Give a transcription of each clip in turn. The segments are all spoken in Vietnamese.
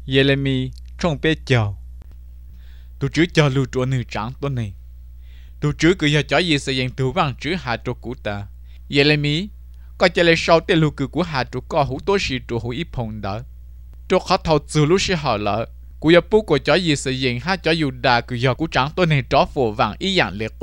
Jeremy trong bê chào tu chữ cho lưu trộn nữ trắng tuần này tu chữ cứ giờ cho gì sẽ dành tu vang chữ hạ trục cũ ta Jeremy có cho lấy sau tên lưu cứ của hạ trục có hữu tố sĩ trục hữu ít phong đó trục khó thầu từ lúc sẽ hỏi lỡ cú giờ bố của cho gì sẽ dành hát cho dù đà cứ giờ cú trắng tuần này cho phổ vàng ý dạng liệt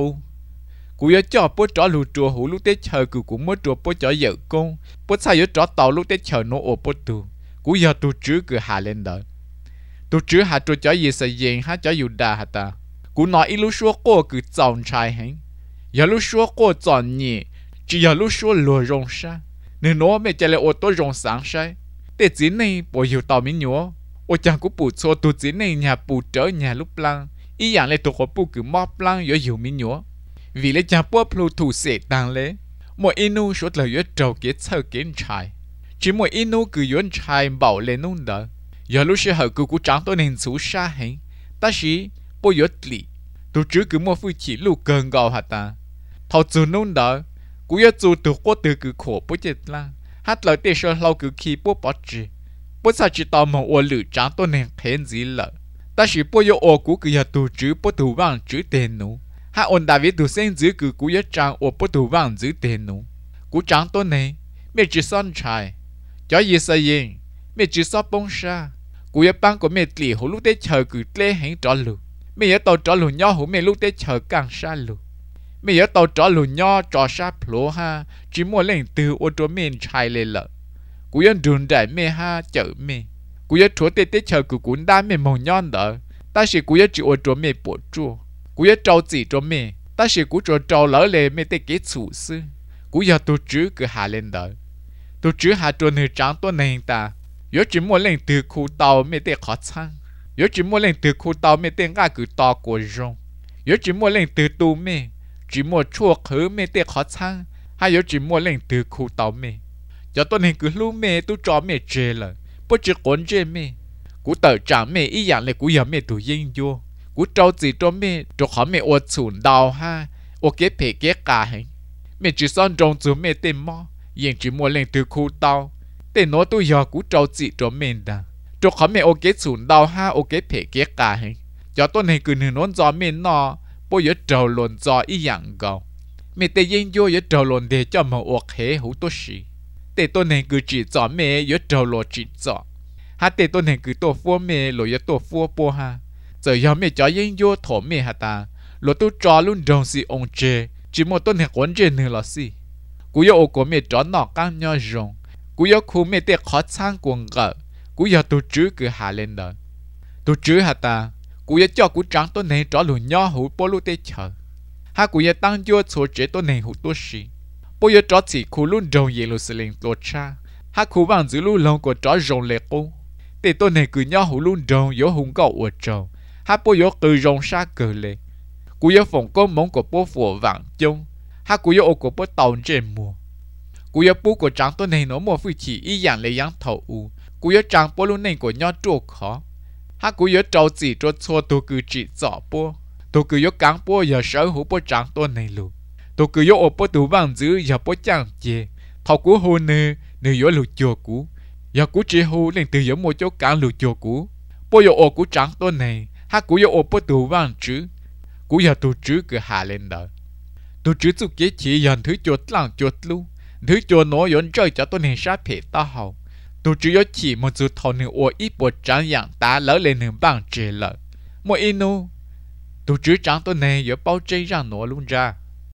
cú giờ cho bố cho lưu trục hữu lúc tết chờ cứ cũng mới trục bố cho giờ công bố sai giờ cho tàu lúc tết chờ nó ở bố tu cú giờ tu chữ cứ hạ lên đó tu chữ hạ trục cho gì sẽ dành hát cho dù đà hả ta cú nói ít lúc số cô cứ chọn trai hẹn giờ lúc số cô chọn nhỉ chỉ giờ lúc số lừa rong sa nên nó mới chạy lại ô tô rong sáng sai để chỉ này bộ hiểu tàu mình nhớ ô chẳng có bù cho tu chỉ này nhà bù trở nhà lúc lang ý dạng lại tu có bù cứ móp lang giờ hiểu mình nhớ vì lấy chẳng bùa plu thủ sẽ tăng lẽ mỗi inu số lời giờ trâu kết sơ kiến trai chỉ mỗi inu cứ yuan trai bảo lên nung đó giờ lúc sẽ hở cứ cú trắng tôi nên số xa hẹn ta chỉ bố yếu lì tu chữ cứ mua phu chỉ lù cơn gạo hả ta thầu từ nung đó cú yếu từ từ qua từ cứ khổ bố chết la hát lời tê sơ lâu cứ khi bố bỏ chỉ bố sao chỉ tao mong ô lử trắng tôi nên khen gì lợ ta chỉ bố yếu ô cú cứ giờ tu chữ bố tu vang chữ tên nụ hát ôn đại viết tu sen chữ cứ cú yếu trắng ô bố tu vang chữ tên nụ cú trắng tôi này mẹ chỉ son trai cho gì sao gì mẹ chỉ sao bông sa cú yếu băng của mẹ lì hồ lúc tết chờ cứ lê hẹn trọ lù mẹ yếu tàu trọ lù nho hồ mẹ lúc tết chờ càng xa lù mẹ yếu tàu trọ lù nho trọ xa plo ha chỉ mua lên từ ô tô mẹ trai lên lợ cú yếu đường đại mẹ ha chở mẹ cú yếu chúa tết tết chờ cứ cuốn đá mẹ màu nhon đỡ ta chỉ cú yếu chỉ ô tô mẹ bộ chua cú yếu trâu chỉ cho mẹ ta chỉ cú trâu trâu lỡ lệ mẹ tết kết chủ sư cú yếu tu chữ cứ hạ lên đỡ tu chữ hạ trộn nữ trắng tôi này ta yếu chỉ mua lên từ khu tàu mẹ tết khó chăng yếu chỉ mua lên từ khu tàu mẹ tên ngã cứ to của rong yếu chỉ mua lên từ tu mẹ chỉ mua chua khứ mẹ tên khó chăng hay yếu chỉ mua lên từ khu tàu mẹ cho tôi nên cứ lu mẹ tu cho mẹ chê là bố chỉ cuốn chê mẹ cú tờ chẳng mẹ ý dạng là cú giờ mẹ tu yên vô cú trâu gì cho mẹ cho khó mẹ ô chùn đào ha ô kế phê kế cả hình mẹ chỉ son rong chú mẹ tên mò yên chỉ mua lên từ khu tàu tên nó tu giờ cú trâu gì cho mẹ đã cho khó mẹ ô kế chùn đào ha ô kế phê kế cả hình cho tôi nên cứ nương nón gió mẹ nọ bố giờ trâu lồn gió ý dạng gạo mẹ tên yên vô giờ trâu lồn để cho mà ô khế hữu tốt xí để tôi nên cứ chỉ gió mẹ giờ trâu lồn chỉ gió ha để tôi nên cứ tổ phô mẹ rồi giờ tổ phô bố ha giờ giờ mẹ cho yên vô thổ mẹ ha ta rồi tôi cho luôn đồng si ông chê chỉ một tôi nên quấn chê nữa là gì cú giờ ô của mẹ cho nọ căng nhau rong cú giờ khu mẹ để khó sang quần gỡ cú giờ tôi chữ cứ hạ lên đó tôi chữ ha ta cú giờ cho cú trắng tôi nên cho luôn nhau hữu bố lúc tết chờ ha cú giờ tăng vô số chế tôi nên hữu tôi xí bố giờ cho chỉ khu luôn rong về luôn xử lý tôi cha ha khu vàng giữ luôn lòng của cho rong lệ cô để tôi nên cứ nhau hữu luôn rong yếu hùng gạo ở trâu ha bố giờ từ rong xa cờ lệ cú giờ phòng công mong của bố phổ vàng chung ha cú giờ ô của bố tàu trên mùa cú giờ bố của trắng tôi nên nó mua phi chỉ ý dạng lấy dạng thầu u cú giờ trắng bố luôn nên của nhau trâu khó ha cú giờ trâu chỉ cho xua tôi cứ chỉ rõ bố tôi cứ giờ cắn bố giờ sở hữu bố trắng tôi này luôn tôi cứ giờ ô bố tủ vàng giữ giờ bố chẳng chê thầu cú hô nè nè giờ lụt chùa cú giờ cú chỉ hô lên từ giờ mua chỗ cắn lụt chùa cú bố giờ ô cú trắng tôi này ha cú giờ ô bố tủ vàng chứ cú giờ tôi chứ cứ hạ lên đó tôi chứ tôi kế chỉ dần thứ chuột lằng chuột luôn thứ chuột nó dọn chơi cho tôi nên sát phê ta hậu tôi chỉ có chỉ một chút thầu nửa ô ít bộ trắng dạng ta lỡ lên nửa bằng chê lợ mỗi inu tôi chứ trắng tôi này giờ bao chơi ra nó luôn ra